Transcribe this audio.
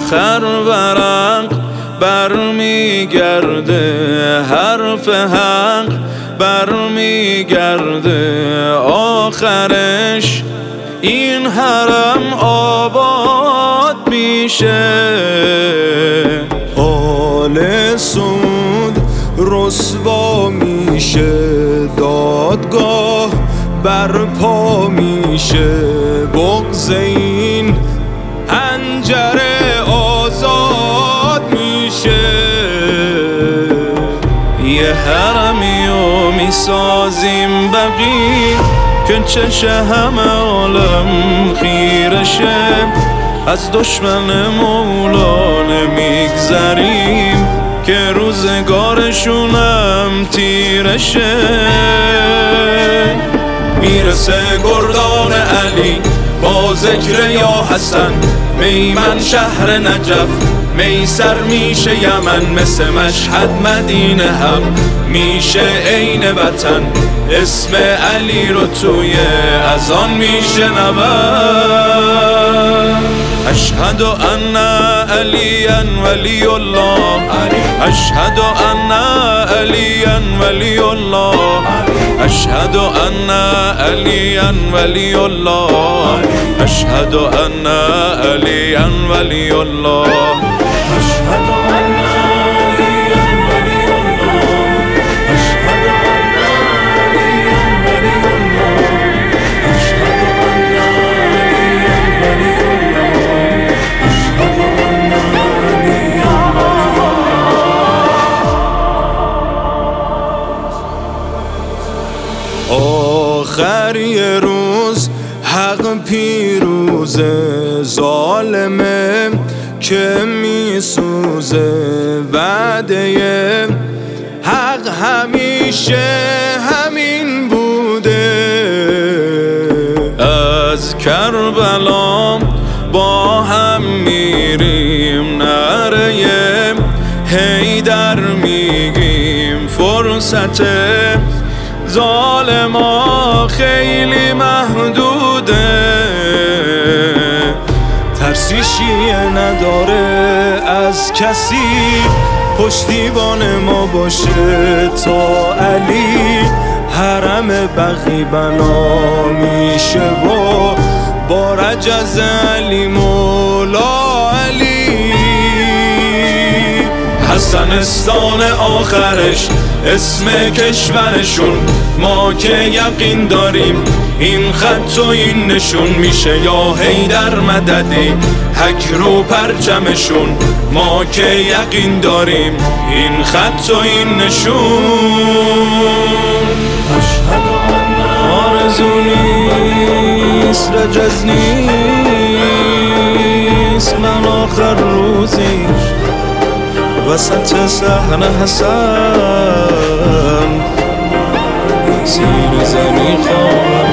آخر ورق برمیگرده، حرف حق برمیگرده، آخرش این حرم آباد میشه. آل سعود رسوا میشه، دادگاه برپا میشه، بغض این حنجره آزاد میشه. یه حرمی و میسازیم بقیه که چشه همه عالم خیرشه، از دشمن مولا نمیگذریم که روزگارشونم تیرشه. میرسه گردان علی با ذکر یا حسن، میمن شهر نجف میسر میشه یمن، مثل مشهد مدینه هم میشه عین وطن، اسم علی رو توی اذان میشه نبرد. اشهد ان علیا ولی الله، اشهد ان علیا ولی الله، اشهد ان علیا ولی الله، اشهد ان علیا ولی الله، اشهد ان علیا ولی الله، اشهد ان علیا ولی الله، اشهد ان علیا ولی الله، اشهد ان علیا ولی الله. آخر یه روز حق پیروزه، ظالمه که میسوزه، وعده حق همیشه همین بوده. از کربلا با هم میریم، نره حیدر میگیم، فرصت ظالما خیلی محدوده، ترسی شیعه نداره از کسی، پشتیبان ما باشه تا علی، حرم بقی بنا میشه و با رجز علی مولا علی. حسنستان آخرش اسم کشورشون، ما که یقین داریم این خط و این نشون میشه یا حیدر مددی حک رو پرچمشون، ما که یقین داریم این خط و این نشون. اشهد ان آرزو نیست، رجز نیست، من آخر روزی وسط صحن حسن زیر زمین خواهم